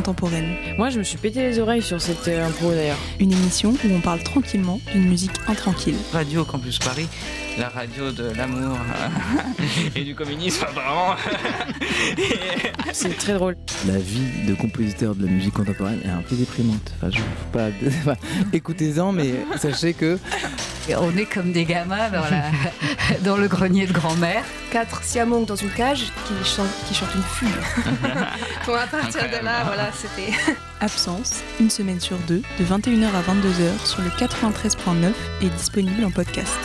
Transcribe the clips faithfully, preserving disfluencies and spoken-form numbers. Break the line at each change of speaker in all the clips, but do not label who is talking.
contemporaine.
Moi, je me suis pété les oreilles sur cette euh, impro d'ailleurs.
Une émission où on parle tranquillement d'une musique intranquille.
Radio Campus Paris, la radio de l'amour et du communisme apparemment.
C'est très drôle.
La vie de compositeur de la musique contemporaine est un peu déprimante. Enfin, je faut pas. Enfin, écoutez-en, mais sachez que
on est comme des gamins dans, la... dans le grenier de grand-mère.
Quatre siamongs dans une cage qui chantent, qui chantent une fugue. Bon, à partir de là, voilà, c'était...
Absence, une semaine sur deux, de vingt et une heures à vingt-deux heures sur le quatre-vingt-treize point neuf et disponible en podcast.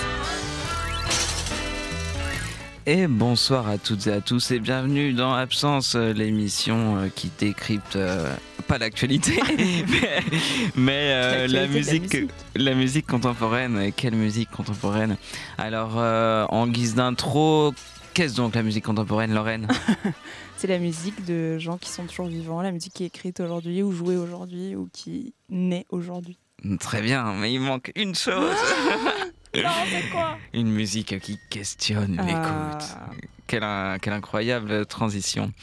Et bonsoir à toutes et à tous et bienvenue dans Absence, l'émission qui décrypte euh, pas l'actualité, mais, mais euh, la, musique, la, musique. la musique contemporaine. Quelle musique contemporaine? Alors, euh, en guise d'intro, qu'est-ce donc la musique contemporaine, Lorraine?
C'est la musique de gens qui sont toujours vivants, la musique qui est écrite aujourd'hui ou jouée aujourd'hui ou qui naît aujourd'hui.
Très bien, mais il manque une chose.
Non, c'est quoi?
Une musique qui questionne
ah.
l'écoute. Quelle, quelle incroyable transition.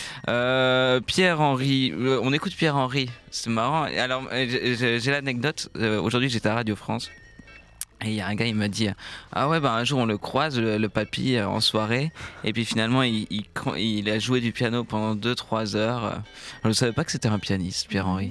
Euh, Pierre-Henri, euh, on écoute Pierre-Henri, c'est marrant. Alors, j'ai, j'ai l'anecdote, euh, aujourd'hui j'étais à Radio France. Et il y a un gars, il m'a dit ah ouais, bah un jour on le croise, le, le papy, en soirée. Et puis finalement, il, il, il a joué du piano pendant deux trois heures. Je ne savais pas que c'était un pianiste, Pierre-Henri.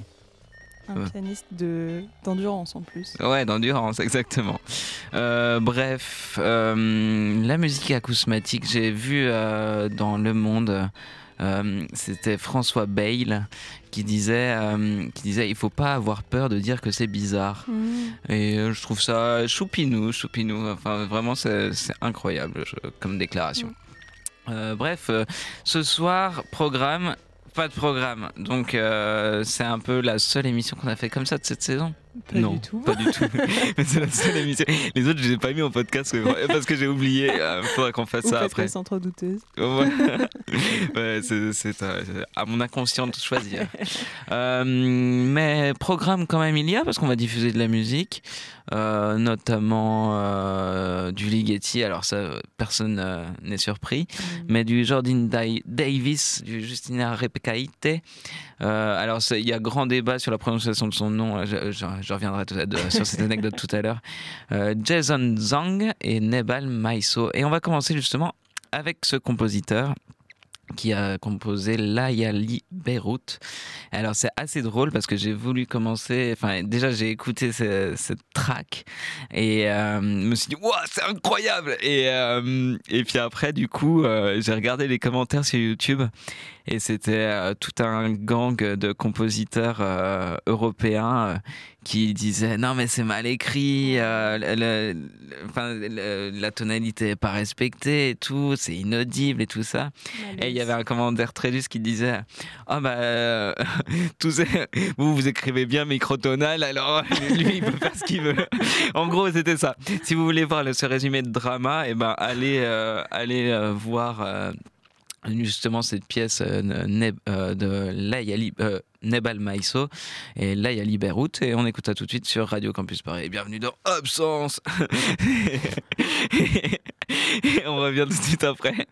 Un ouais. pianiste de, d'endurance en plus.
Ouais, d'endurance, exactement. Euh, bref, euh, la musique acousmatique, j'ai vu euh, dans Le Monde, euh, c'était François Bayle qui disait, euh, qui disait il faut pas avoir peur de dire que c'est bizarre. Mmh. Et euh, je trouve ça choupinou, choupinou. Enfin, vraiment, c'est, c'est incroyable je, comme déclaration. Mmh. Euh, bref, euh, ce soir, programme. Pas de programme, donc euh, c'est un peu la seule émission qu'on a fait comme ça de cette saison.
Pas
non,
du tout.
Pas du tout. Mais c'est la seule émission. Les autres, je les ai pas mis en podcast parce que j'ai oublié. Il euh, faudra qu'on fasse
Ou
ça
parce
après.
Qu'elles sont trop douteuses.
Ouais, ouais c'est, c'est, à, c'est à mon inconscient de choisir. euh, mais programme quand même il y a parce qu'on va diffuser de la musique, euh, notamment euh, du Ligeti. Alors ça, personne euh, n'est surpris. Mm. Mais du Jordan Davis, du Justina Repkaite. Euh, alors il y a grand débat sur la prononciation de son nom. Je, je, je reviendrai tout à, de, sur cette anecdote tout à l'heure. Euh, Jason Zhang et Nebal Maiso. Et on va commencer justement avec ce compositeur qui a composé Layali Beyrouth. Alors c'est assez drôle parce que j'ai voulu commencer, enfin déjà j'ai écouté ce, cette track et euh, me suis dit waouh c'est incroyable et euh, et puis après du coup euh, j'ai regardé les commentaires sur YouTube et c'était euh, tout un gang de compositeurs euh, européens euh, qui disaient non mais c'est mal écrit, euh, le, le, enfin, le, la tonalité est pas respectée et tout, c'est inaudible et tout ça. Et il y avait un commentaire très juste qui disait ah oh bah euh, tous, vous vous écrivez bien microtonal alors lui il peut faire ce qu'il veut. En gros c'était ça. Si vous voulez voir le, ce résumé de drama, et eh ben allez euh, allez euh, voir euh, justement cette pièce euh, Neb, euh, de Layali euh, Nebal Maiso et Layali Beyrouth et on écoute ça tout de suite sur Radio Campus Paris. Bienvenue dans Absence. Et on revient tout de suite après.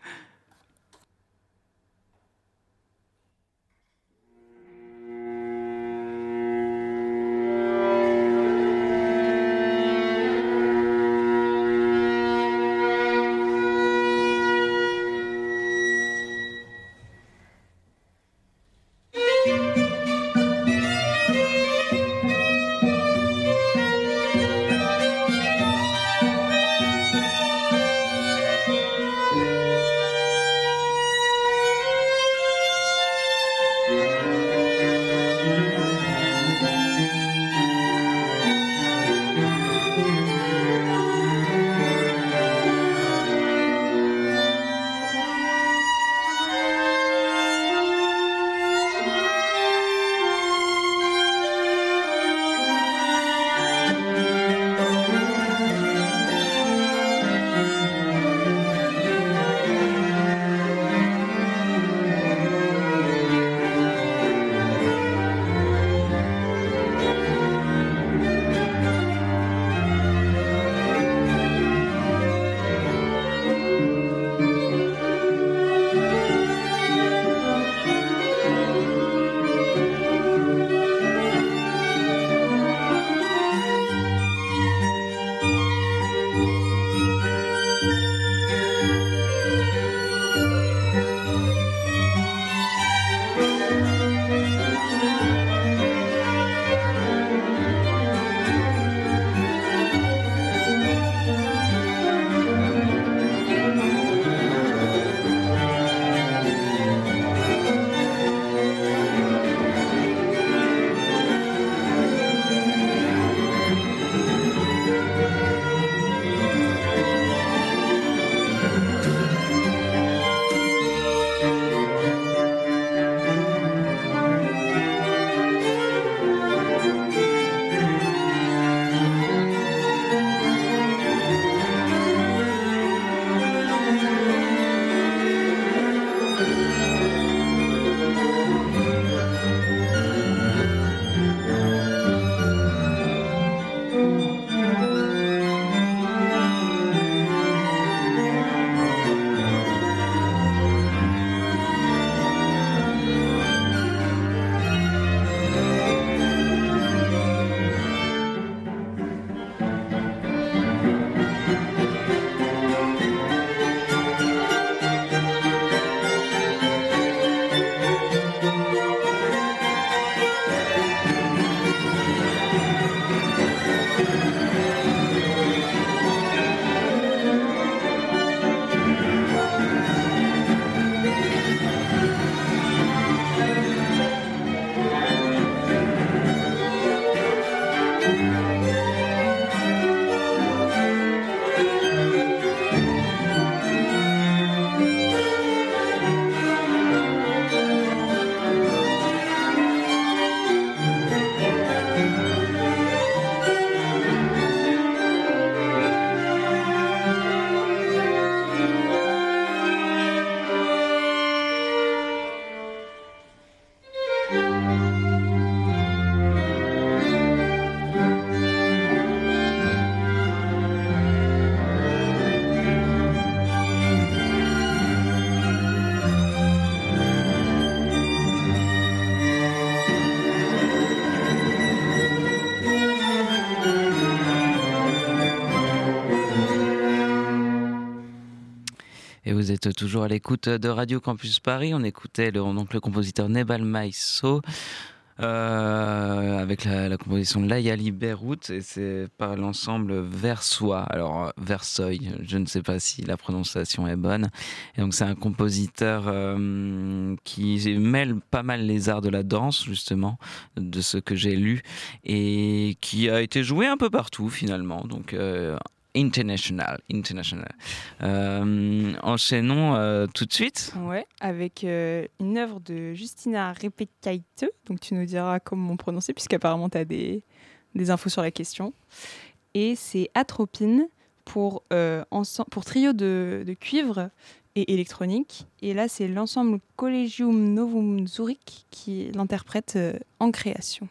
êtes toujours à l'écoute de Radio Campus Paris. On écoutait le, donc le compositeur Nebal Maiso euh, avec la, la composition de Layali Beyrout, et c'est par l'ensemble Versoix. Alors Versoy, je ne sais pas si la prononciation est bonne. Et donc c'est un compositeur euh, qui mêle pas mal les arts de la danse, justement, de ce que j'ai lu, et qui a été joué un peu partout finalement. Donc euh, International, international. Euh, enchaînons euh, tout de suite.
Ouais, avec euh, une œuvre de Justina Repekaite. Donc tu nous diras comment prononcer, puisqu'apparemment tu as des, des infos sur la question. Et c'est Atropine pour, euh, ense- pour trio de, de cuivre et électronique. Et là, c'est l'ensemble Collegium Novum Zurich qui l'interprète euh, en création.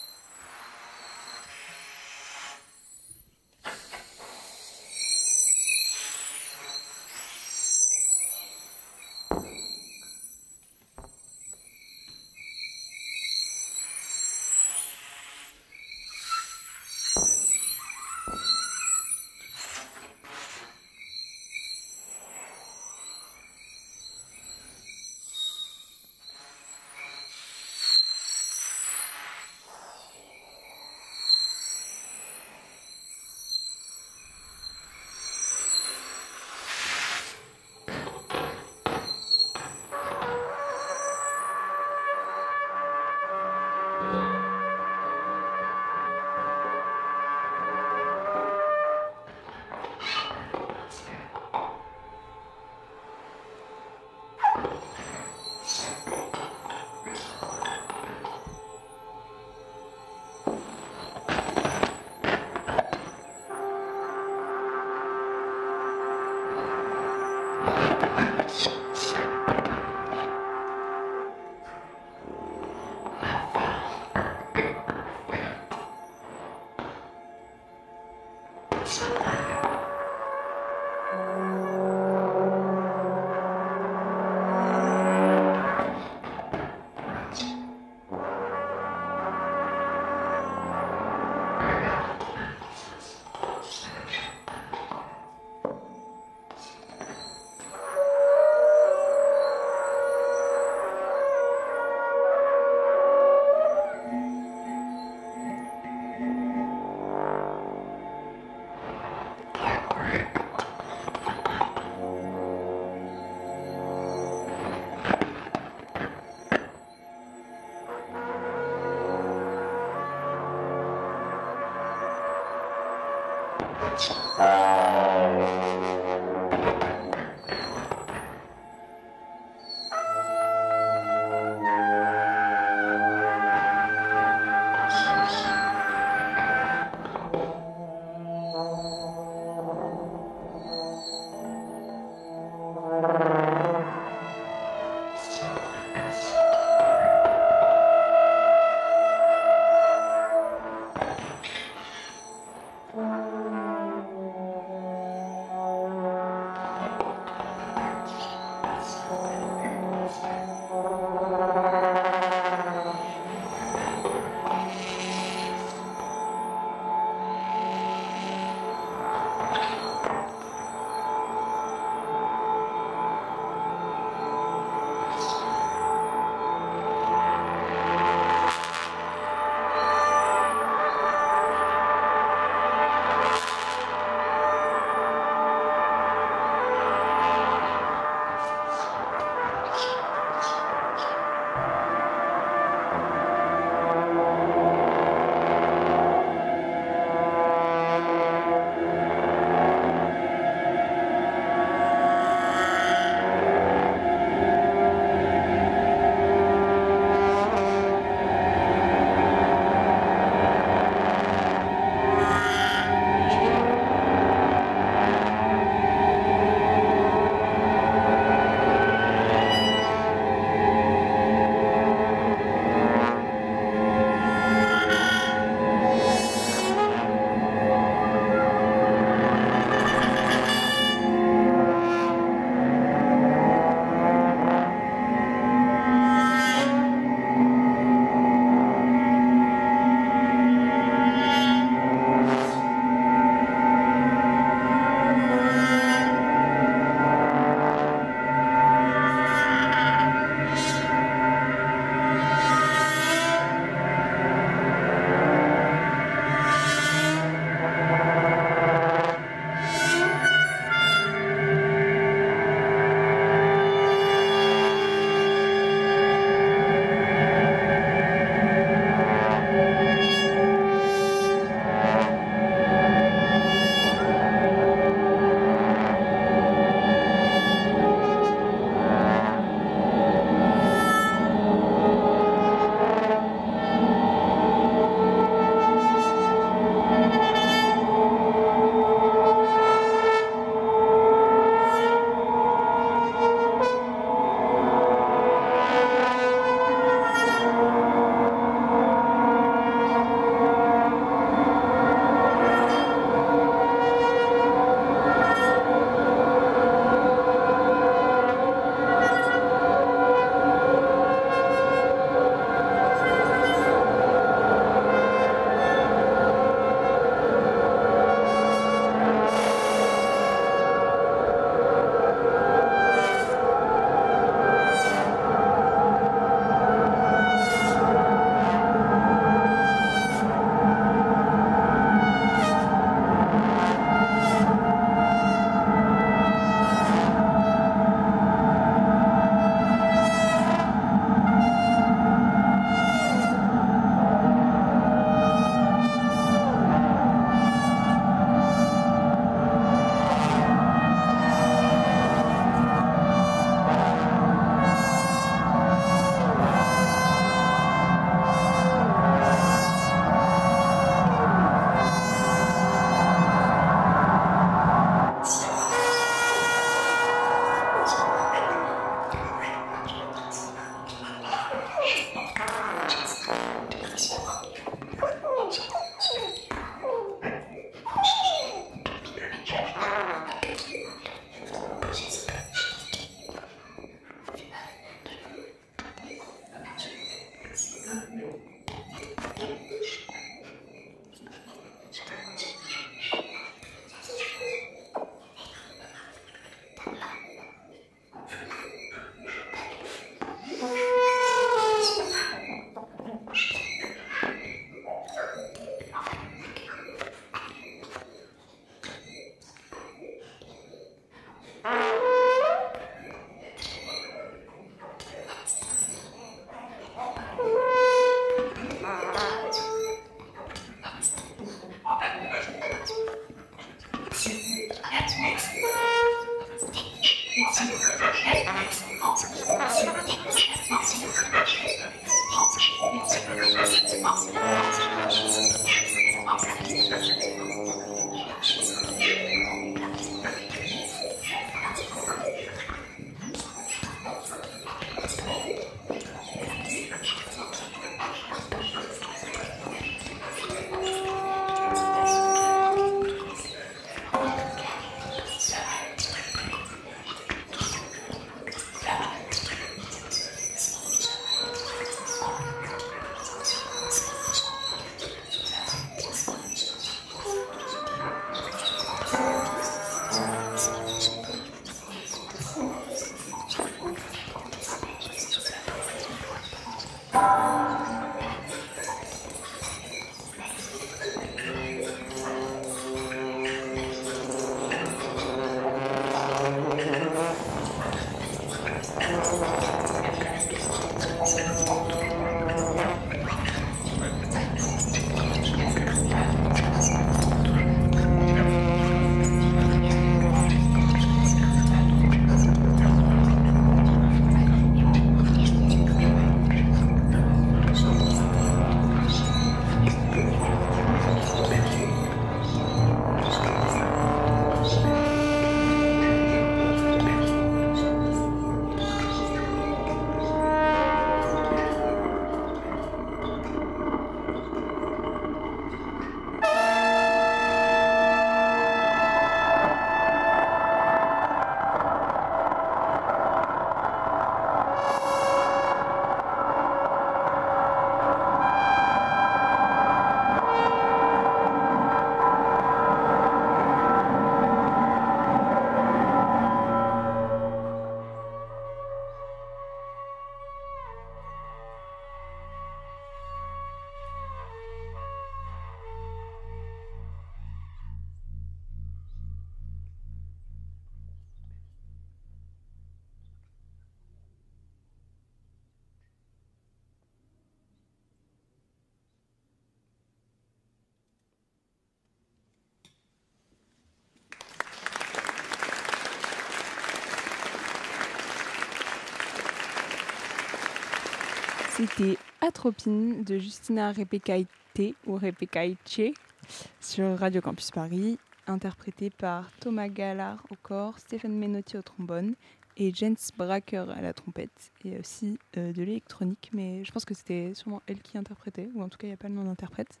C'était Atropine de Justina Repekaite ou Repekaiche sur Radio Campus Paris, interprété par Thomas Gallard au corps, Stéphane Menotti au trombone et Jens Bracker à la trompette, et aussi euh, de l'électronique, mais je pense que c'était sûrement elle qui interprétait, ou en tout cas il n'y a pas le nom d'interprète.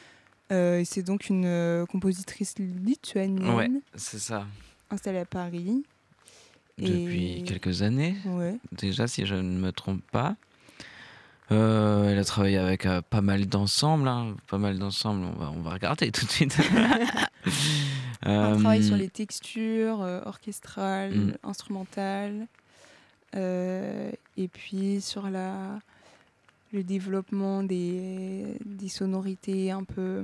Euh, et c'est donc une euh, compositrice lituanienne,
Ouais, c'est ça.
installée à Paris.
Depuis
et...
quelques années,
ouais.
déjà, si je ne me trompe pas. Euh, elle a travaillé avec euh, pas mal d'ensembles, hein, pas mal d'ensembles. On va, on va regarder tout de suite.
Un
euh,
travail sur les textures, euh, orchestrales,
mm.
instrumentales, euh, et puis sur la, le développement des, des sonorités un peu,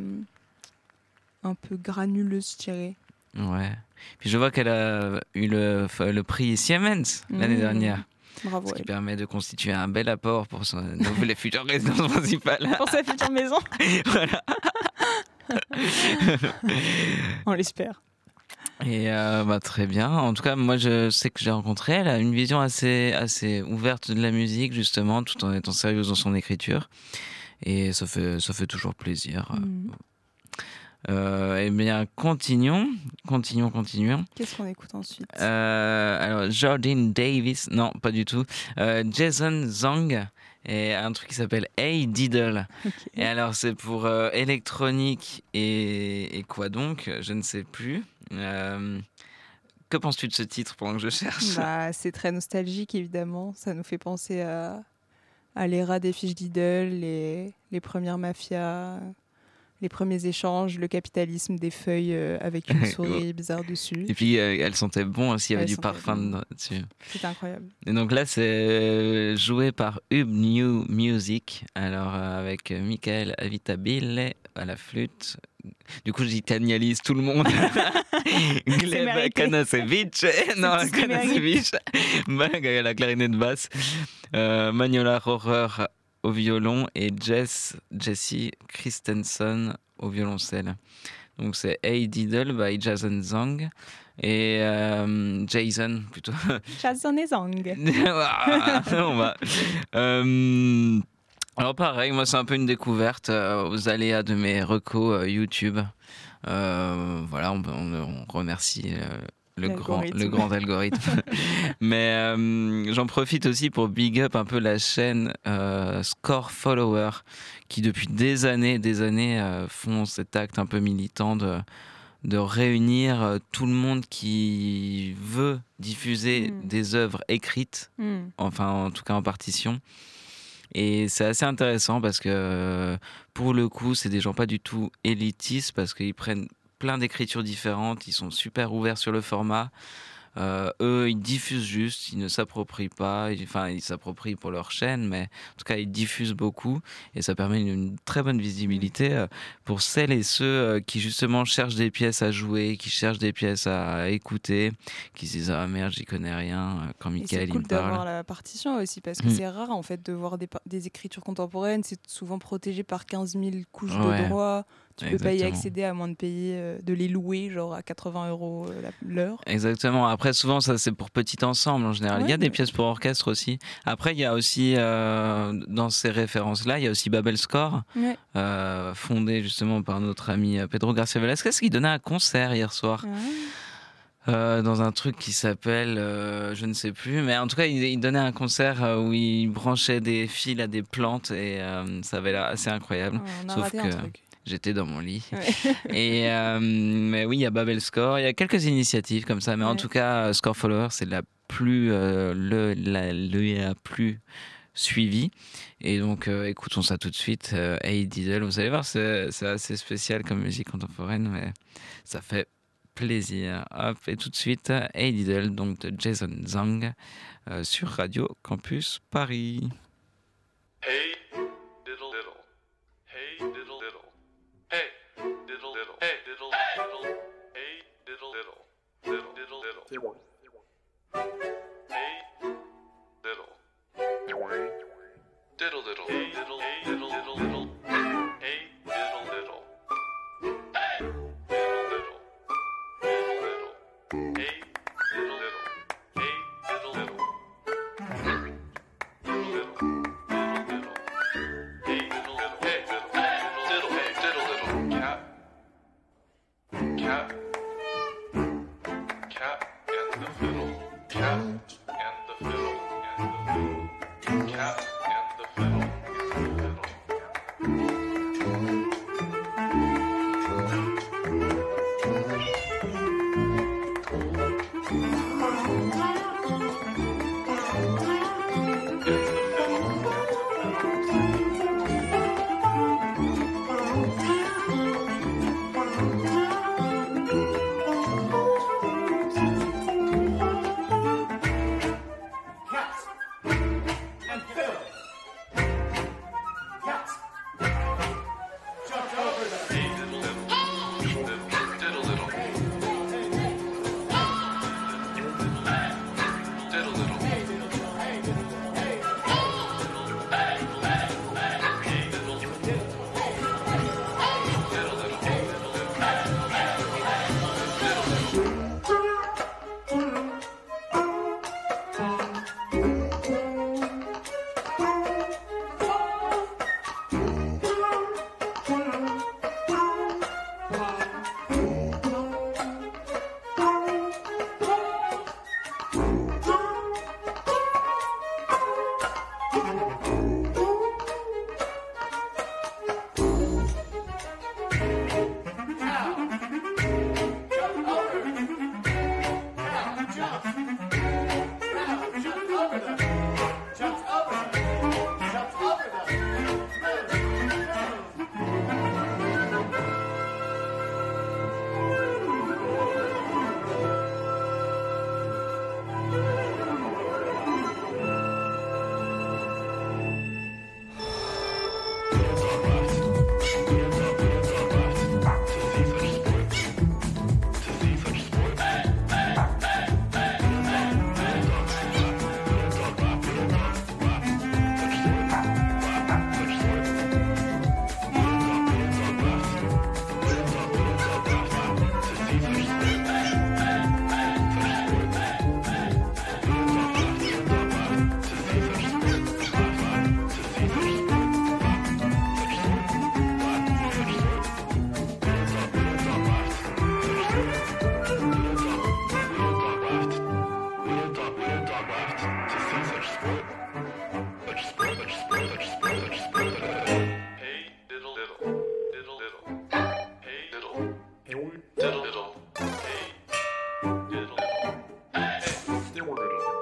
un peu granuleuses, je dirais.
Ouais. Puis je vois qu'elle a eu le, le prix Siemens l'année
Mmh.
dernière.
Bravo.
Ce qui
Elle.
permet de constituer un bel apport pour son nouvelle future résidence principale.
Pour sa future maison.
Voilà.
On l'espère.
Et euh, bah, très bien. En tout cas, moi, je sais que j'ai rencontré. Elle a une vision assez, assez ouverte de la musique, justement, tout en étant sérieuse dans son écriture. Et ça fait, ça fait toujours plaisir.
Mmh.
Euh, eh bien, continuons, continuons, continuons.
Qu'est-ce qu'on écoute ensuite ?
Euh, alors, Jordan Davis, non, pas du tout. Euh, Jason Zhang et un truc qui s'appelle Hey Diddle.
Okay.
Et alors, c'est pour euh, électronique et, et quoi donc ? Je ne sais plus. Euh, que penses-tu de ce titre pendant que je cherche ?
Bah, c'est très nostalgique, évidemment. Ça nous fait penser à, à l'ère des fiches Diddle, les, les premières mafias. Les premiers échanges, le capitalisme des feuilles euh, avec une souris bizarre dessus.
Et puis, euh, elles sentaient bon aussi, il y avait
Elles
du parfum
bon.
dessus.
C'était incroyable.
Et donc là, c'est joué par Hub New Music, alors euh, avec Michael Avitabile à la flûte. Du coup, j'italianise tout le monde. Gleb Kanasevic, non, Kanasevic, à la clarinette basse, euh, Magnola Rohrer au violon et Jess, Jessie Christensen au violoncelle. Donc c'est Hey Diddle by Jason Zhang. et euh, Jason plutôt.
Jason et Zang.
On va. Euh, alors pareil, moi c'est un peu une découverte euh, aux aléas de mes recos euh, YouTube. Euh, voilà, on, on, on remercie euh, le, grand, le grand algorithme. Mais euh, j'en profite aussi pour big up un peu la chaîne euh, Score Follower, qui depuis des années, des années euh, font cet acte un peu militant de, de réunir euh, tout le monde qui veut diffuser mmh. des œuvres écrites, mmh. enfin en tout cas en partition. Et c'est assez intéressant parce que pour le coup, c'est des gens pas du tout élitistes parce qu'ils prennent plein d'écritures différentes, ils sont super ouverts sur le format. Euh, eux, ils diffusent juste, ils ne s'approprient pas, ils, enfin, ils s'approprient pour leur chaîne, mais en tout cas, ils diffusent beaucoup et ça permet une, une très bonne visibilité euh, pour celles et ceux euh, qui justement cherchent des pièces à jouer, qui cherchent des pièces à écouter, qui se disent ah merde, j'y connais rien euh, quand Michael il me parle.
C'est cool d'avoir la partition aussi parce que mmh. c'est rare en fait de voir des, des écritures contemporaines, c'est souvent protégé par quinze mille couches ouais. de droits. Tu peux Exactement. Pas y accéder à moins de payer, euh, de les louer genre à quatre-vingts euros l'heure.
Exactement. Après, souvent, ça c'est pour petit ensemble en général. Ouais, il y a des mais... pièces pour orchestre aussi. Après, il y a aussi, euh, dans ces références-là, il y a aussi Babel Score, ouais. euh, fondé justement par notre ami Pedro Garcia Velasquez, qui donnait un concert hier soir. Ouais. Euh, dans un truc qui s'appelle, euh, je ne sais plus, mais en tout cas, il, il donnait un concert où il branchait des fils à des plantes et euh, ça avait l'air assez incroyable.
Ouais, on a
Sauf
raté
que
un truc.
J'étais dans mon lit. Ouais. Et euh, mais oui, il y a Babel Score, il y a quelques initiatives comme ça, mais ouais. en tout cas, Score Follower, c'est la plus, euh, le, la, le, la plus suivie. Et donc, euh, écoutons ça tout de suite. Euh, Hey Diddle, vous allez voir, c'est, c'est assez spécial comme musique contemporaine, mais ça fait plaisir. Hop, et tout de suite, Hey Diddle, donc de Jason Zhang, euh, sur Radio Campus Paris.
Hey diddle diddle, hey diddle diddle. Hey, diddle diddle, hey diddle diddle, hey diddle diddle, diddle diddle diddle, hey diddle, diddle diddle, hey diddle diddle diddle diddle, hey diddle diddle, hey diddle diddle, diddle diddle, hey diddle diddle, hey diddle diddle, diddle diddle. Cat, cat and the fiddle, cat and the fiddle, and the fiddle, cat and the fiddle, and the fiddle.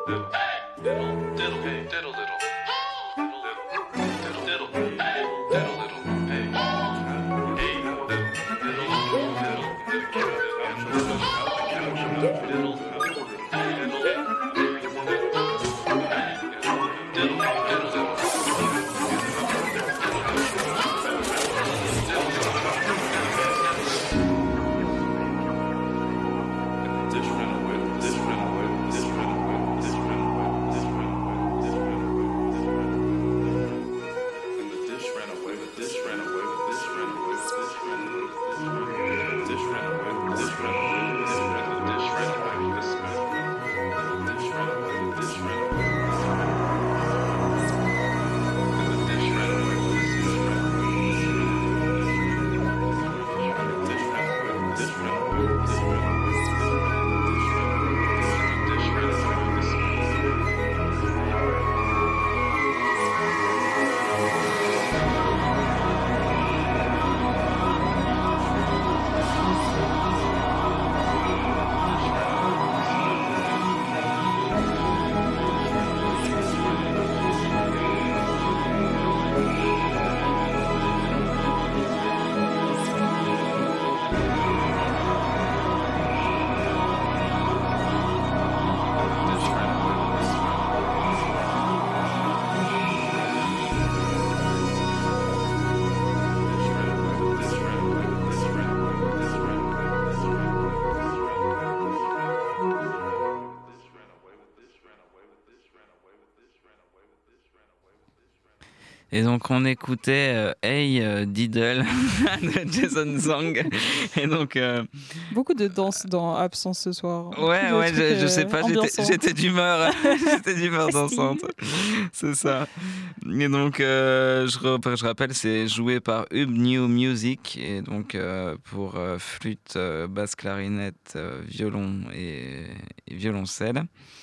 Et donc on écoutait euh, Hey euh, Diddle de Jason Zhang. Et donc euh...
beaucoup de danse dans Absence ce soir.
Ouais ouais,
trucs,
je, je sais pas, j'étais, j'étais d'humeur, j'étais d'humeur dansante. C'est ça. Et donc euh, je, je rappelle, c'est joué par Hub New Music et donc euh, pour euh, flûte, euh, basse, clarinette, euh, violon et, et violoncelle.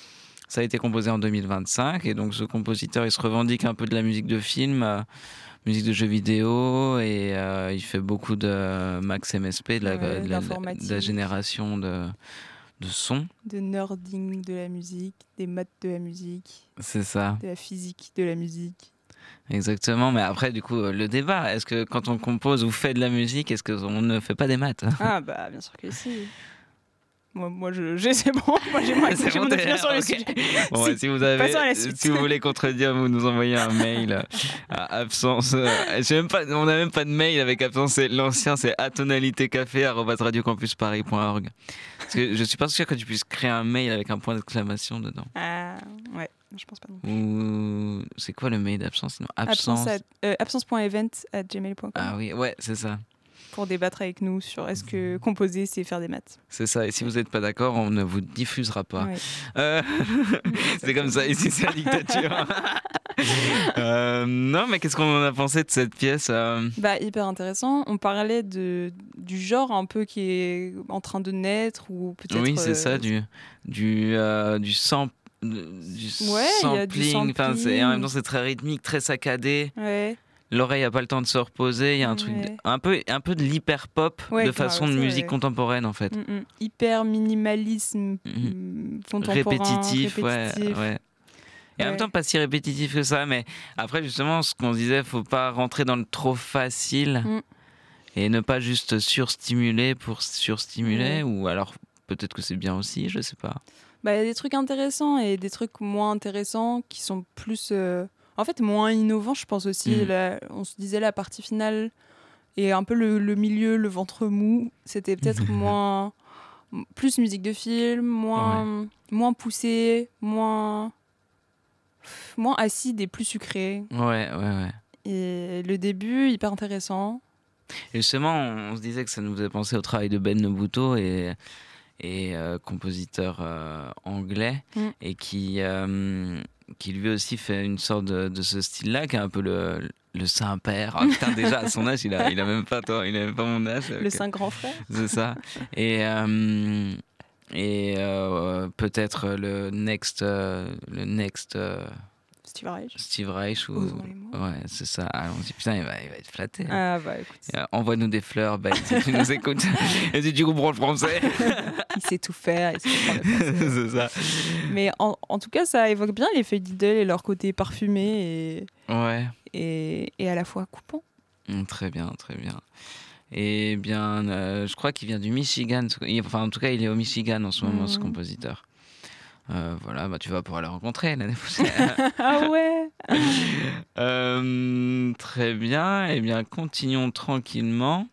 Ça a été composé en deux mille vingt-cinq et donc ce compositeur il se revendique un peu de la musique de film, euh, musique de jeux vidéo et euh, il fait beaucoup de Max M S P, de la,
ouais,
de la, de la génération de, de sons.
De nerding de la musique, des maths de la musique.
C'est ça.
De la physique de la musique.
Exactement, mais après du coup le débat, est-ce que quand on compose ou fait de la musique, est-ce qu'on ne fait pas des maths ?
Ah bah bien sûr que si. Moi, moi je, je, c'est bon, moi j'ai, moi,
c'est
j'ai
bon,
mon opinion sur le
okay.
sujet.
Bon, si, si, vous avez, si vous voulez contredire, vous nous envoyez un mail à absence. Euh, même pas, on n'a même pas de mail avec absence. C'est, l'ancien, c'est atonalitécafé arobase radiocampusparis point org. Parce que je suis pas sûr que tu puisses créer un mail avec un point d'exclamation dedans.
Ah ouais, je pense pas non plus.
Ou c'est quoi le mail d'absence sinon
Absence. Absence, euh, absence.event à gmail point com.
Ah oui, ouais, c'est ça.
Pour débattre avec nous sur est-ce que composer c'est faire des maths.
C'est ça, et si vous n'êtes pas d'accord, on ne vous diffusera pas.
Ouais.
Euh, c'est comme ça, ici c'est la dictature. euh, non, mais qu'est-ce qu'on en a pensé de cette pièce euh...
Bah, hyper intéressant. On parlait de, du genre un peu qui est en train de naître ou peut-être.
Oui, c'est
euh...
ça, du, du, euh, du sample. Du
ouais,
sampling,
du sampling.
Enfin, c'est, et en même temps c'est très rythmique, très saccadé.
Ouais.
L'oreille n'a pas le temps de se reposer. Il y a un truc,
ouais.
un peu, un peu de l'hyper pop
ouais,
de façon
ouais,
de musique
ouais.
contemporaine en fait.
Mm-mm. Hyper minimalisme mm-hmm. contemporain,
répétitif,
répétitif.
ouais, ouais. Et ouais. en même temps pas si répétitif que ça. Mais après justement, ce qu'on se disait, faut pas rentrer dans le trop facile mm. et ne pas juste surstimuler pour surstimuler. Mm. Ou alors peut-être que c'est bien aussi, je sais pas.
Bah, y a des trucs intéressants et des trucs moins intéressants qui sont plus. Euh... En fait, moins innovant, je pense aussi. Mmh. La, on se disait la partie finale et un peu le, le milieu, le ventre mou, c'était peut-être moins... Plus musique de film, moins, ouais. moins poussé, moins... moins acide et plus sucré.
Ouais, ouais, ouais.
Et le début, hyper intéressant.
Et justement, on se disait que ça nous faisait penser au travail de Ben Nobuto et... et euh, compositeur euh, anglais mm. et qui, euh, qui lui aussi fait une sorte de, de ce style-là, qui est un peu le, le Saint-Père. Ah, putain, déjà à son âge, il a, il a même pas toi, il a même pas mon âge.
Le Saint Grand Frère.
C'est ça. Et euh, et euh, peut-être le next, euh, le next. Euh,
Steve Reich.
Steve Reich ou...
Osons les mots.
Ouais, c'est ça. Allons-y. Putain, il va, il va être flatté.
Ah bah écoute,
Euh, Envoie-nous des fleurs, Ben, si tu nous écoutes. Et si tu comprends le français.
il sait tout faire, il sait comprendre le français.
C'est ça.
Mais en, en tout cas, ça évoque bien les feuilles d'Idle et leur côté parfumé
Ouais.
et, et, et à la fois coupant.
Mm, Très bien, très bien. Et bien, euh, je crois qu'il vient du Michigan. Il- Enfin, en tout cas, il est au Michigan en ce moment, ce
Mhm.
compositeur. Euh, voilà, bah, tu vas pouvoir le rencontrer l'année prochaine.
Ah ouais.
Euh, très bien. Eh bien, continuons tranquillement.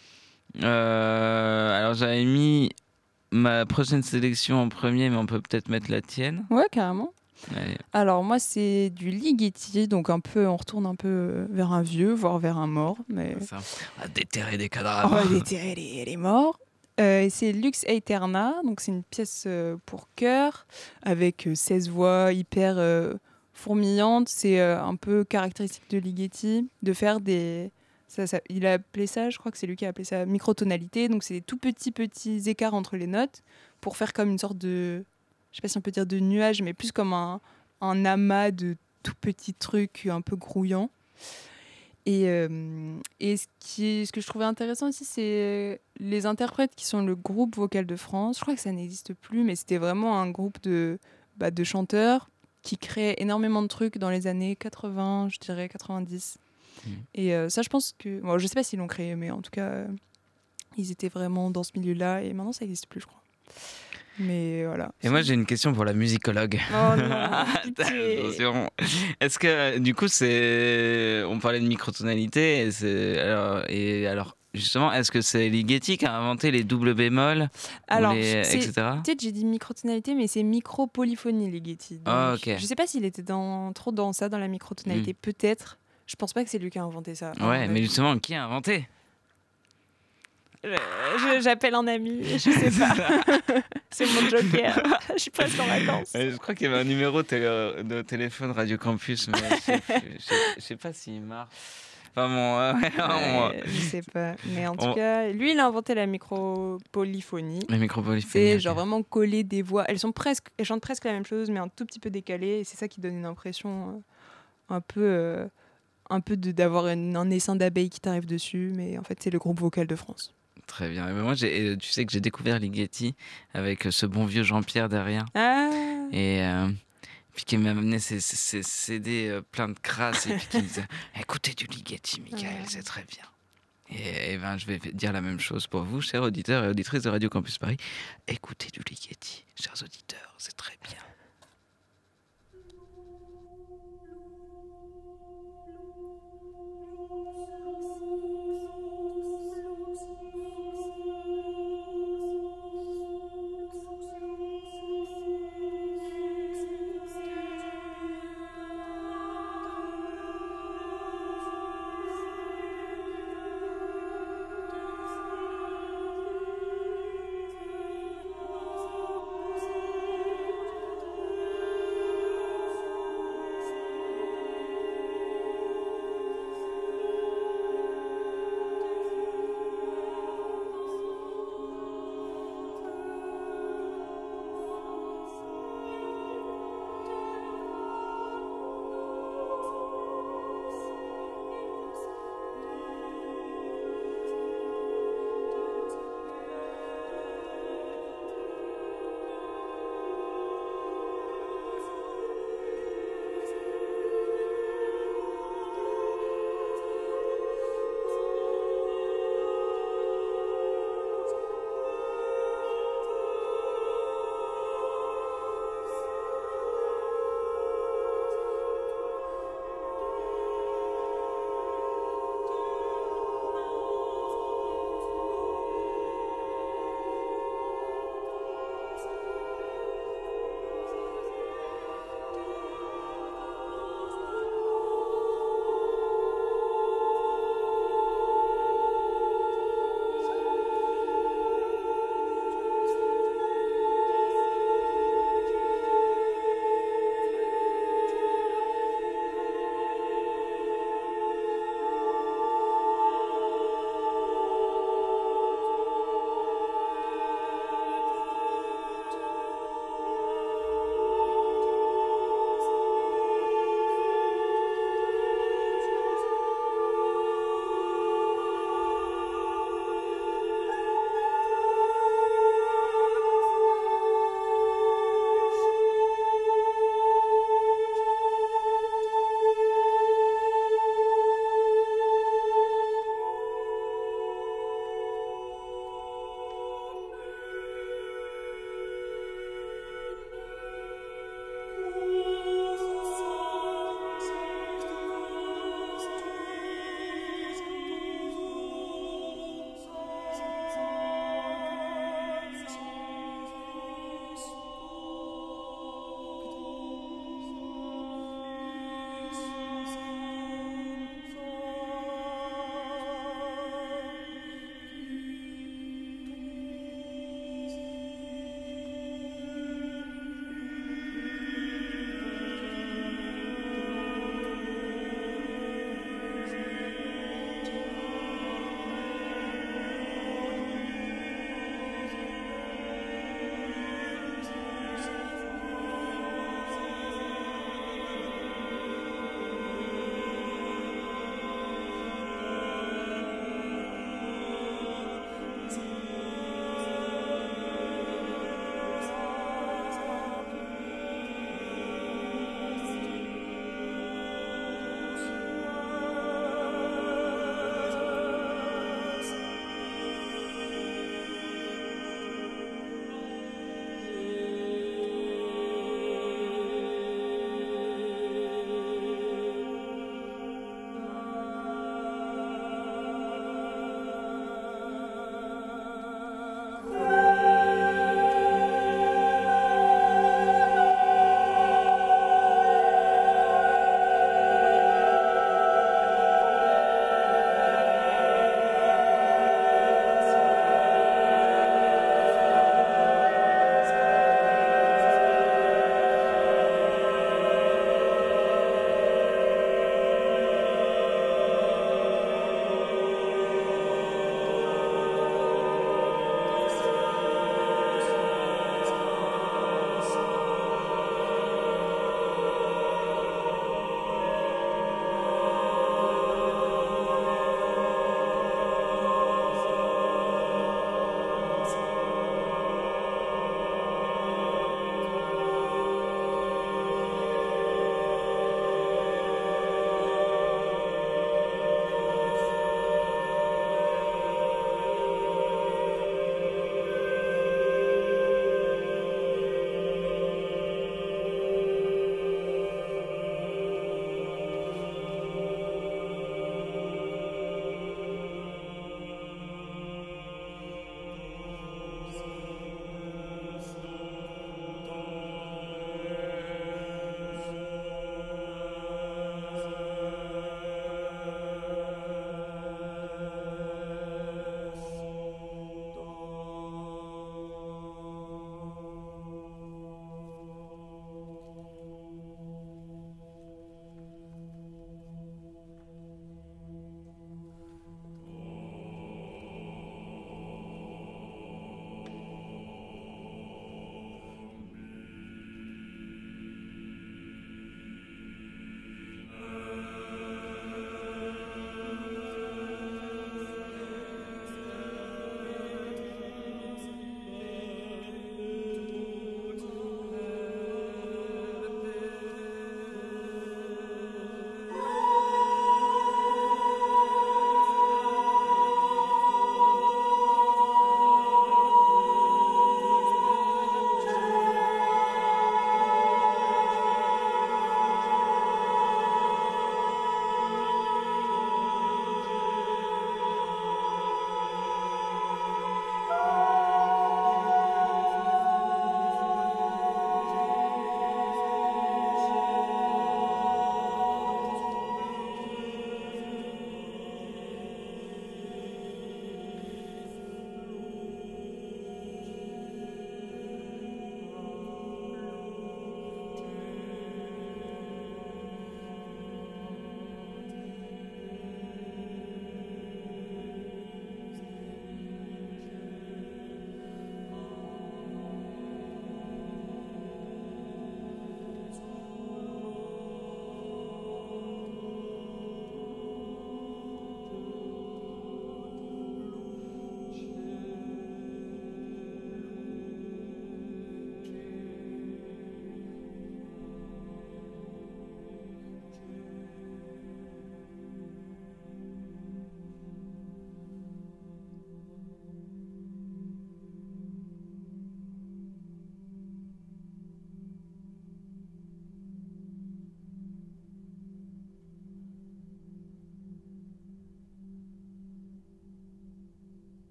Euh, alors, j'avais mis ma prochaine sélection en premier, mais on peut peut-être mettre la tienne.
Ouais, carrément.
Allez.
Alors moi, c'est du Ligeti, donc un peu, on retourne un peu vers un vieux, voire vers un mort, mais
Ça. On va déterrer des
on
cadavres.
va déterrer les, les morts. Euh, et c'est Lux Aeterna, donc c'est une pièce euh, pour chœur avec euh, seize voix hyper euh, fourmillantes. C'est euh, un peu caractéristique de Ligeti de faire des... Ça, ça- il a appelé ça, je crois que c'est lui qui a appelé ça microtonalité, donc c'est des tout petits petits écarts entre les notes pour faire comme une sorte de... Je sais pas si on peut dire de nuage, mais plus comme un, un amas de tout petits trucs un peu grouillants. Et, euh, et ce, qui est- ce que je trouvais intéressant aussi, c'est les interprètes qui sont le groupe vocal de France. Je crois que ça n'existe plus, mais c'était vraiment un groupe de, bah, de chanteurs qui créaient énormément de trucs dans les années quatre-vingts, je dirais quatre-vingt-dix.
Mhm.
Et euh, ça, je pense que... Bon, je sais pas s'ils l'ont créé, mais en tout cas, euh, ils étaient vraiment dans ce milieu-là. Et maintenant, ça n'existe plus, je crois. Mais voilà.
Et moi, j'ai une question pour la musicologue.
Oh non, pitié.
Attention. Est-ce que, du coup, c'est. On parlait de microtonalité. Et, c'est... Alors, et alors, justement, est-ce que c'est Ligeti qui a inventé les doubles bémols ou
Alors,
les...
c'est-
et cetera.
peut-être j'ai dit microtonalité, mais c'est micro-polyphonie, Ligeti. Donc,
Ah, ok.
Je sais pas s'il était dans, trop dans ça, dans la microtonalité. Peut-être. Je pense pas que c'est lui qui a inventé ça. à mon
Ouais, mais
avis.
justement, qui a inventé?
Je- je- J'appelle un ami, je sais pas. C'est mon joker. Je suis presque en vacances.
Euh, Je crois qu'il y avait un numéro télé- de téléphone Radio Campus, mais je sais, plus. Je sais- je sais pas s'il marche. Enfin bon, euh, on-
Ouais, je sais pas. Mais en tout
on-
cas, lui, il a inventé la micro-polyphonie.
les micropolyphonies.
C'est
ok.
genre vraiment coller des voix. Elles sont presque, elles chantent presque la même chose, mais un tout petit peu décalées. Et c'est ça qui donne une impression euh, un peu, euh, un peu de- d'avoir une- un essaim d'abeilles qui t'arrive dessus. Mais en fait, c'est le groupe vocal de France.
Très bien. Mais moi, j'ai- euh, tu sais que j'ai découvert Ligeti avec euh, ce bon vieux Jean-Pierre derrière.
Ah.
Et euh, puis qui m'a amené ses, ses- ses C D euh, plein de crasse et puis qui me disait écoutez du Ligeti, Michael,
Ouais.
c'est très bien. Et, et ben, je vais dire la même chose pour vous, chers auditeurs et auditrices de Radio Campus Paris. Écoutez du Ligeti, chers auditeurs, c'est très bien.
Thank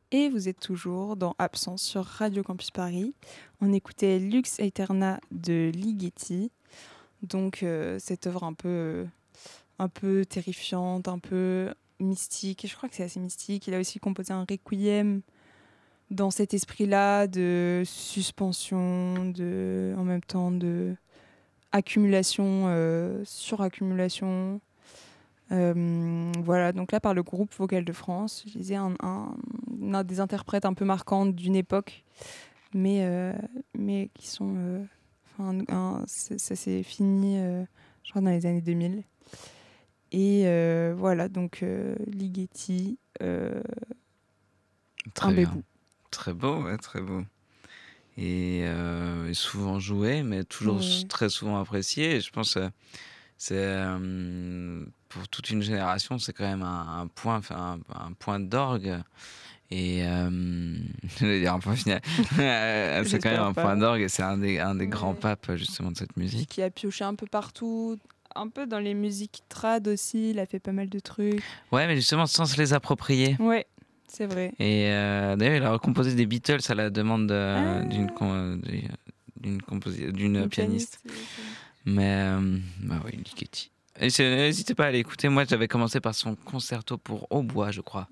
Et vous êtes toujours dans Absence sur Radio Campus Paris. On écoutait Lux Aeterna de Ligeti. Donc euh, cette œuvre un peu, euh, un peu terrifiante, un peu mystique. Je crois que c'est assez mystique. Il a aussi composé un requiem dans cet esprit-là de suspension, de, en même temps de accumulation, euh, suraccumulation. Euh, voilà, donc là par le groupe Vocal de France, je disais un, un, un des interprètes un peu marquants d'une époque, mais, euh, mais qui sont... Euh, un, un, ça s'est fini, euh, je crois, dans les années deux mille. Et euh, voilà, donc euh, Ligeti, euh,
Très
un
bien.
bébou.
Très beau, ouais, très beau. Et euh, souvent joué, mais toujours
Ouais.
très souvent apprécié. Et je pense que c'est euh, pour toute une génération, c'est quand même un, un point, enfin, un, un point d'orgue. Et euh, je vais dire un point final. C'est quand même un
pas.
point d'orgue. Et c'est un des, un des
Ouais.
grands papes justement de cette musique.
Qui a pioché un peu partout, un peu dans les musiques trad aussi, il a fait pas mal de trucs.
Ouais, mais justement sans se les approprier.
Ouais, c'est vrai.
Et euh, d'ailleurs, il a recomposé des Beatles à la demande de-
Ah.
d'une com- d'une composi- d'une
Une
pianiste.
pianiste, c'est-
Mais euh, bah oui, Ligeti. Et c'est- N'hésitez pas à aller écouter. Moi, j'avais commencé par son concerto pour hautbois, je crois.
Hmm,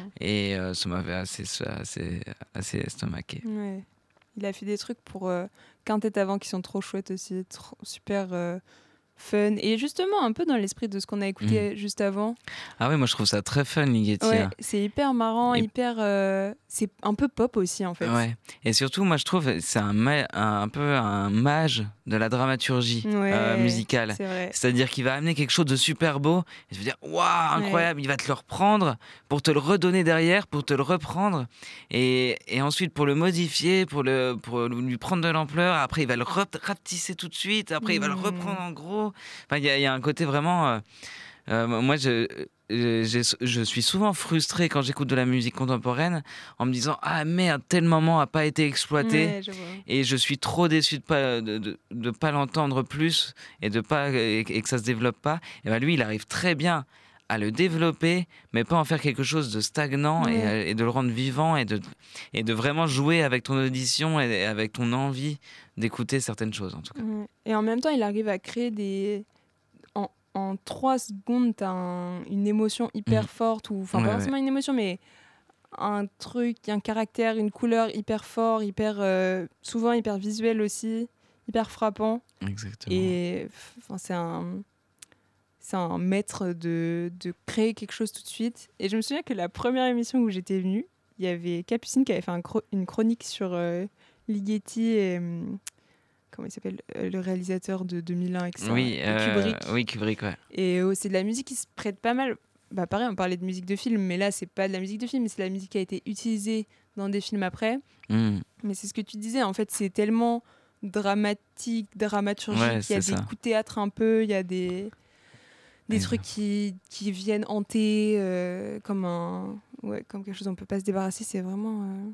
Et euh, ça m'avait assez, assez, assez estomaqué.
ouais. Il a fait des trucs pour euh, quintette avant qui sont trop chouettes aussi, trop, super euh, fun. Et justement, un peu dans l'esprit de ce qu'on a écouté juste avant.
Ah oui, moi je trouve ça très fun, Ligeti.
Ouais,
hein.
c'est hyper marrant,
Et-
hyper. euh, c'est un peu pop aussi en fait.
Ouais. Et surtout, moi je trouve que c'est un, ma- un, un peu un mage de la dramaturgie
Ouais,
euh, musicale.
c'est vrai.
C'est-à-dire qu'il va amener quelque chose de super beau et tu vas dire waouh, incroyable, il va te le reprendre pour te le redonner derrière, pour te le reprendre et, et ensuite pour le modifier, pour, le, pour lui prendre de l'ampleur. Après, il va le rap- rapetisser tout de suite, après, il va le
Mmh.
reprendre en gros. Enfin, il y, a- il y a un côté vraiment. euh, euh, moi, je. Je, j'ai- je suis souvent frustré quand j'écoute de la musique contemporaine en me disant ah merde, tel moment a pas été exploité.
Ouais, je vois.
Et je suis trop déçu de pas de, de, de pas l'entendre plus et de pas et, et que ça se développe pas. Et ben lui, il arrive très bien à le développer, mais pas en faire quelque chose de stagnant et,
Ouais.
et de le rendre vivant et de et de vraiment jouer avec ton audition et avec ton envie d'écouter certaines choses en tout cas.
Ouais. Et en même temps, il arrive à créer des. En, en trois secondes, t'as un- une émotion hyper
Mhm.
forte, ou enfin,
Ouais,
pas
ouais.
forcément une émotion, mais un truc, un caractère, une couleur hyper fort, hyper. euh, souvent hyper visuel aussi, hyper frappant.
Exactement.
Et enfin, c'est un. C'est un maître de, de créer quelque chose tout de suite. Et je me souviens que la première émission où j'étais venue, il y avait Capucine qui avait fait un chro- une chronique sur euh, Ligeti et. hum, comment il s'appelle euh, le réalisateur de deux mille un, et cetera.
Oui,
Et
euh,
Kubrick.
oui, Kubrick, ouais.
Et euh, c'est de la musique qui se prête pas mal. Bah pareil, on parlait de musique de film, mais là c'est pas de la musique de film, c'est la musique qui a été utilisée dans des films après.
Mm.
Mais c'est ce que tu disais, en fait, c'est tellement dramatique, dramaturgique.
Ouais,
Il y a
c'est
des
ça.
coups de théâtre un peu, il y a des des
Exact.
trucs qui, qui viennent hanter euh, comme un ouais, comme quelque chose dont on peut pas se débarrasser. C'est vraiment euh,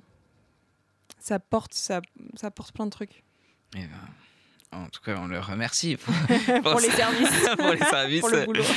ça porte ça ça porte plein de trucs.
Et ben, en tout cas, on le remercie pour,
Pour les
ça.
services.
pour les services.
Pour le boulot.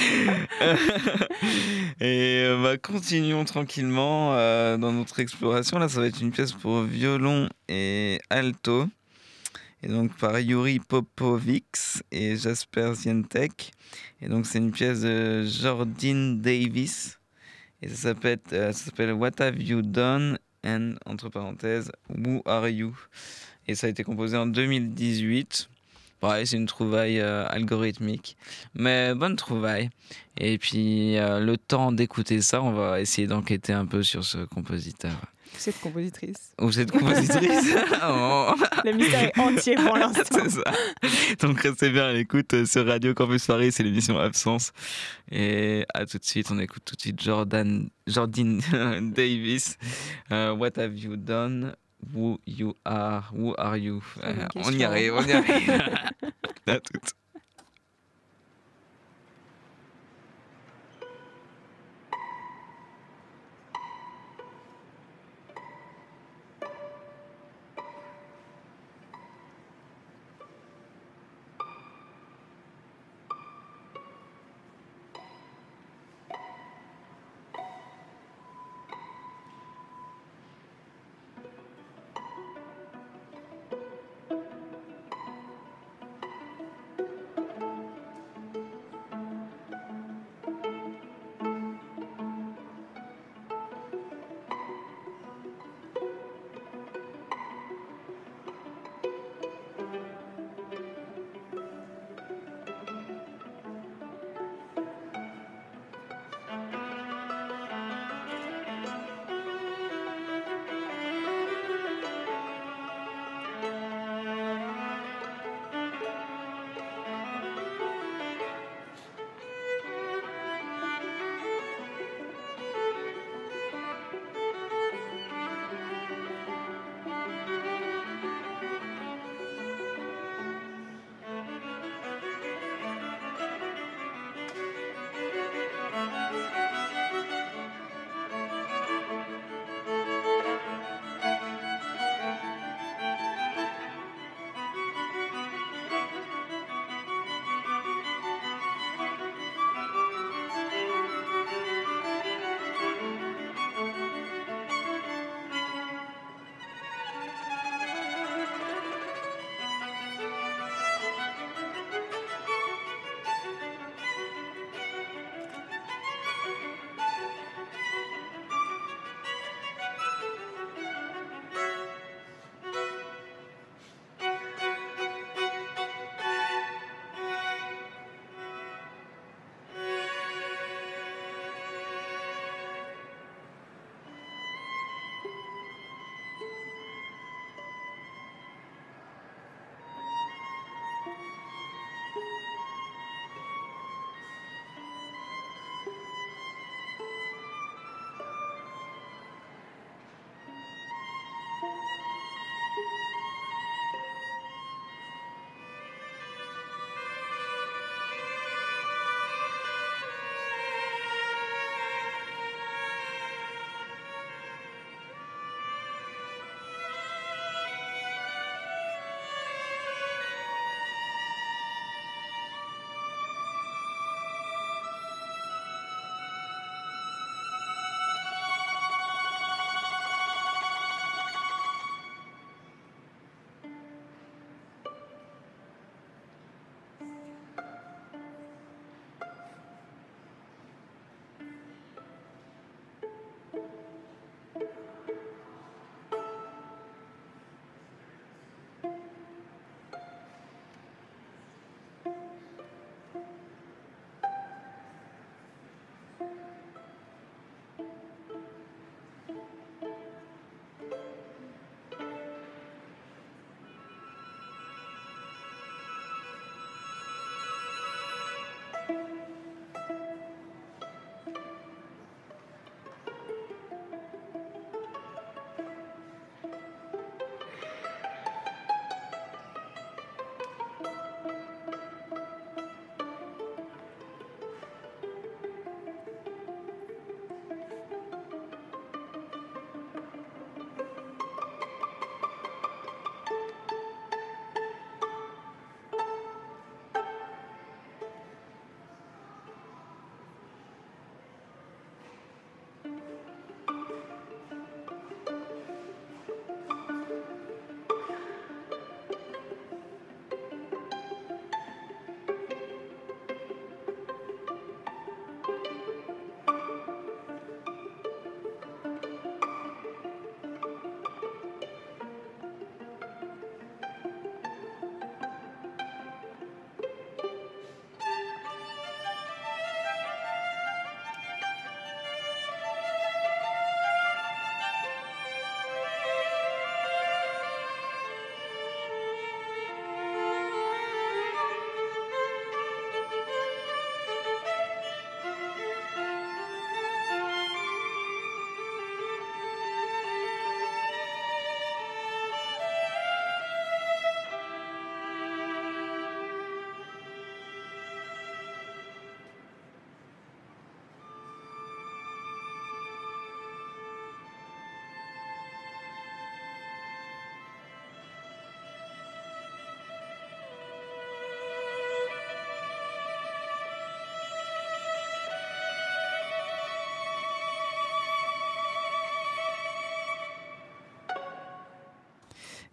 Et euh, bah, continuons tranquillement euh, dans notre exploration. Là, ça va être une pièce pour violon et alto. Et donc par Yuri Popovics et Jasper Zientek. Et donc c'est une pièce de Jordine Davis. Et ça s'appelle, euh, ça s'appelle What Have You Done? And entre parenthèses, Who Are You? Et ça a été composé en deux mille dix-huit. Ouais, c'est une trouvaille euh, algorithmique, mais bonne trouvaille. Et puis, euh, le temps d'écouter ça, on va essayer d'enquêter un peu sur ce compositeur.
Cette compositrice.
Ou cette compositrice. Oh.
Le mystère est entier pour l'instant.
C'est ça. Donc, restez bien à l'écoute sur Radio Campus Paris, c'est l'émission Absence. Et à tout de suite, on écoute tout de suite Jordan, Jordine Davis. Euh, What Have You Done? Who you are, who are you?
Très bonne
Euh, on y
question.
arrive, on y arrive. À toutes.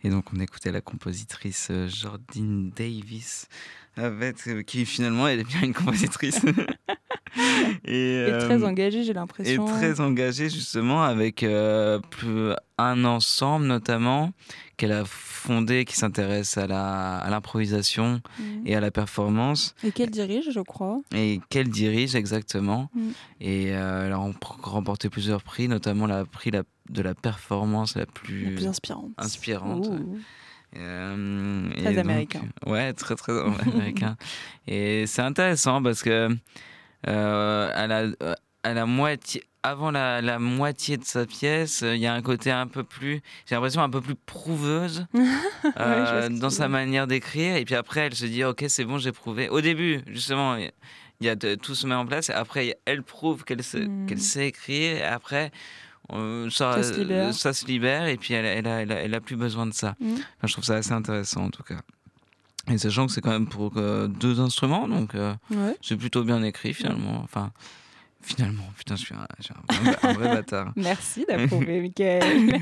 Et donc on écoutait la compositrice euh, Jordine Davis, avec, euh, qui finalement elle est bien une compositrice. et,
Et
euh,
très engagée, j'ai
et
l'impression.
très engagée justement avec euh, plus un ensemble notamment qu'elle a fondé qui s'intéresse à la à l'improvisation
Mhm.
et à la performance
Et qu'elle dirige, je crois.
et qu'elle dirige exactement.
Mm.
Et euh, elle a rem- remporté plusieurs prix, notamment le prix la- de la performance la plus,
La plus inspirante.
inspirante.
Ouh.
Euh, et
Très
donc,
américain.
Ouais, très très américain. Et c'est intéressant parce que euh, à, la, euh, à la moitié, avant la, la moitié de sa pièce, il y a un côté un peu plus, j'ai l'impression un peu plus prouveuse euh,
Ouais, je vois ce que tu
dans
veux
sa
dire.
manière d'écrire. Et puis après, elle se dit, ok, c'est bon, j'ai prouvé. Au début, justement, il y a de- tout se met en place. Et après, elle prouve qu'elle sait,
Mm.
qu'elle sait écrire. Et après, euh, ça,
Ça se libère.
ça se libère. Et puis, elle, elle, a, elle, a, elle a plus besoin de ça.
Mm.
Enfin, je trouve ça assez intéressant, en tout cas. Et sachant que c'est quand même pour euh, deux instruments, donc euh,
Ouais.
c'est plutôt bien écrit, finalement. Enfin, finalement, putain, je suis un, je suis un, vrai- un vrai bâtard.
Merci d'approuver, Michael.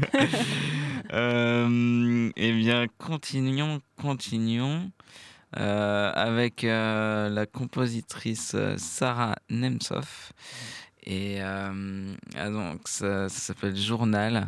Euh, eh bien, continuons, continuons euh, avec euh, la compositrice euh, Sarah Nemtsov. Et euh, ah, donc, ça, ça s'appelle Journal.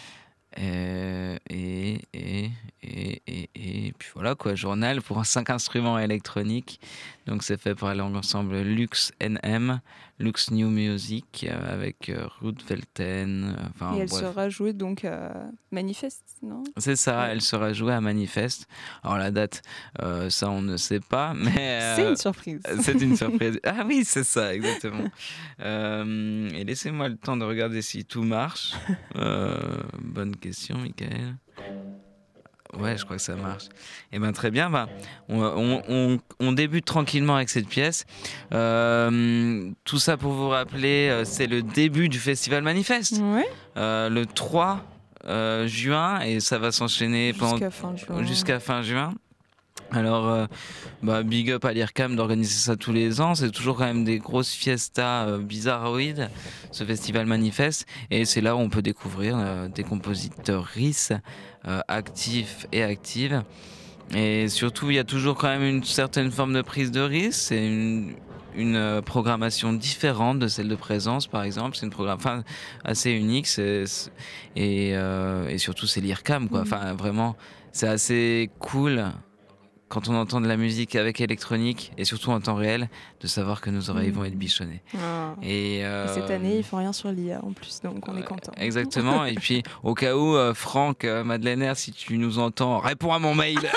Euh, et, et, et, et, et puis voilà quoi, Journal pour cinq instruments électroniques. Donc c'est fait par l'ensemble Lux N M, Lux New Music, euh, avec euh, Ruud Velten. euh, Enfin,
Et elle
bref.
sera jouée donc à Manifeste, non?
C'est ça,
Ouais.
elle sera jouée à Manifeste. Alors la date, euh, ça on ne sait pas, mais
C'est
euh,
une surprise.
c'est une surprise. Ah oui, c'est ça, exactement. Euh, et laissez-moi le temps de regarder si tout marche. Euh, bonne question, Michael. Ouais, je crois que ça marche. Eh ben très bien. Ben, on, on- on- on débute tranquillement avec cette pièce. Euh, tout ça pour vous rappeler, euh, c'est le début du festival Manifeste.
Ouais.
Euh, le trois euh, juin, et ça va s'enchaîner pendant
Jusqu'à fin juin.
jusqu'à fin juin. Alors, euh, bah, big up à l'I R C A M d'organiser ça tous les ans. C'est toujours quand même des grosses fiestas euh, bizarroïdes, ce festival Manifeste. Et c'est là où on peut découvrir euh, des compositeuristes euh, actifs et actives. Et surtout, il y a toujours quand même une certaine forme de prise de risque. C'est une, une euh, programmation différente de celle de Présence, par exemple. C'est une programmation assez unique. C'est, c'est- et, euh, et surtout, c'est l'I R C A M, quoi.
Mhm.
Enfin, vraiment, c'est assez cool quand on entend de la musique avec électronique et surtout en temps réel, de savoir que nos oreilles
Mhm.
vont être bichonnées.
Ah.
Et,
Et
euh,
cette année, ils font rien sur l'I A en plus, donc on est content.
Exactement. Et puis, au cas où, euh, Franck euh, Madeleiner, si tu nous entends, réponds à mon mail.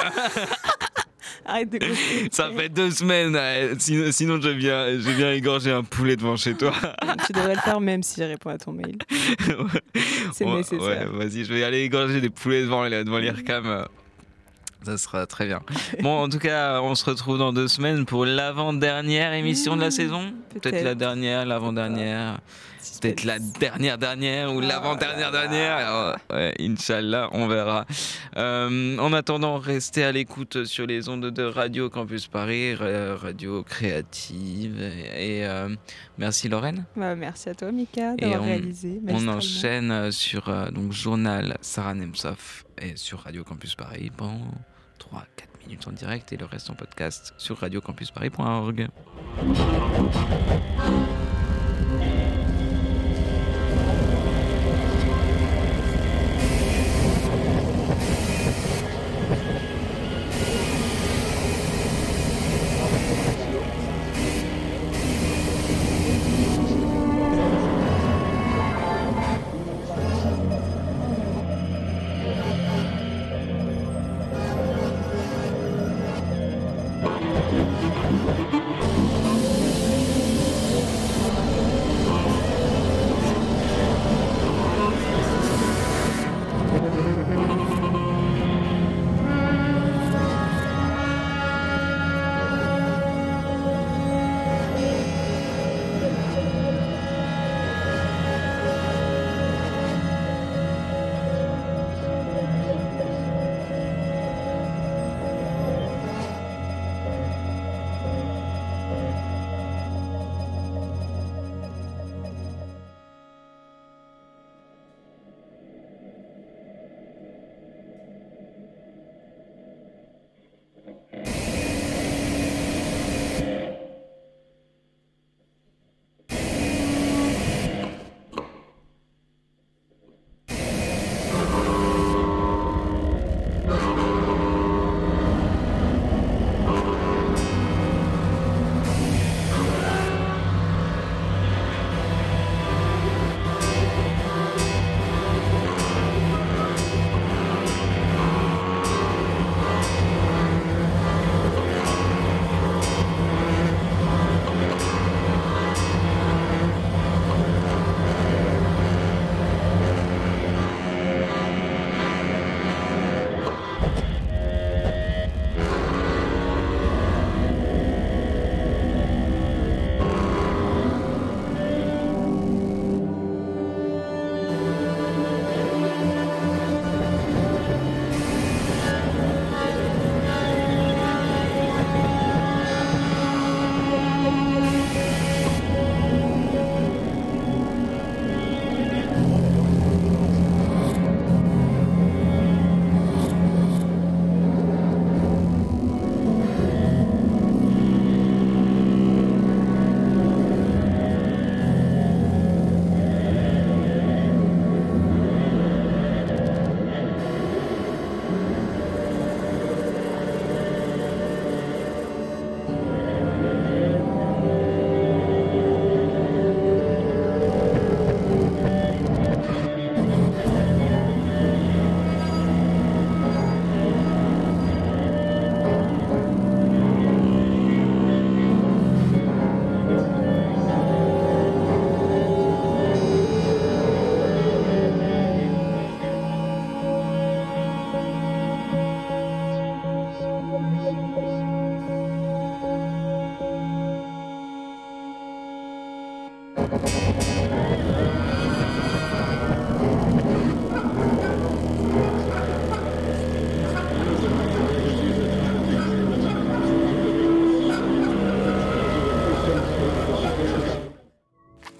Arrête de ghoster.
Ça fait deux semaines. euh, sinon, sinon je viens, je viens égorger un poulet devant chez toi.
Tu devrais le faire même si je réponds à ton mail. C'est
Ouais,
nécessaire.
Ouais, vas-y, je vais aller égorger des poulets devant, devant l'I R C A M. euh, Ça sera très bien. Bon, en tout cas, on se retrouve dans deux semaines pour l'avant-dernière émission de la saison. Peut-être la dernière, l'avant-dernière. Peut-être la dernière dernière ou
Ah
l'avant-dernière
là là.
dernière. Alors, ouais, Inch'Allah, on verra. Euh, en attendant, restez à l'écoute sur les ondes de Radio Campus Paris, ra- radio créative. Et, et, euh, merci Lorraine.
Bah, merci à toi, Mika,
Et
d'avoir
on-
réalisé.
On
magistralement.
enchaîne sur euh, donc journal Sarah Nemtsov et sur Radio Campus Paris pendant trois à quatre minutes en direct et le reste en podcast sur radio campus paris point org.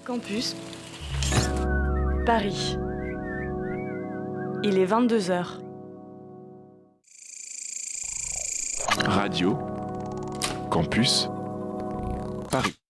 Campus, Paris. Il est vingt-deux heures.
Radio Campus Paris.